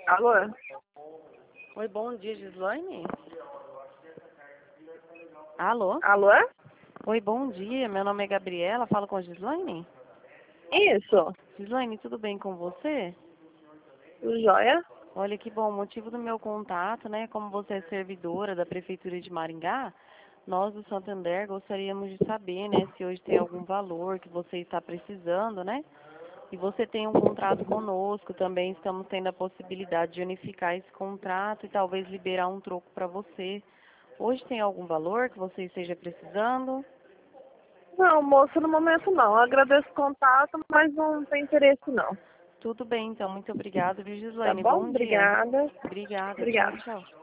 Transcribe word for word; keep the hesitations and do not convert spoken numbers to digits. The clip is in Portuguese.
Alô? Oi, bom dia, Gislaine. Alô? Alô? Oi, bom dia. Meu nome é Gabriela. Falo com a Gislaine. Isso. Gislaine, tudo bem com você? Tudo jóia? Olha que bom, o motivo do meu contato, né? Como você é servidora da Prefeitura de Maringá, nós do Santander gostaríamos de saber, né, se hoje tem algum valor que você está precisando, né? E você tem um contrato conosco, também estamos tendo a possibilidade de unificar esse contrato e talvez liberar um troco para você. Hoje tem algum valor que você esteja precisando? Não, moço, no momento não. Eu agradeço o contato, mas não tem interesse não. Tudo bem, então. Muito obrigada, viu, Tá Gislaine? bom? Bom dia. Obrigada. Obrigada. Tchau, Obrigada. tchau.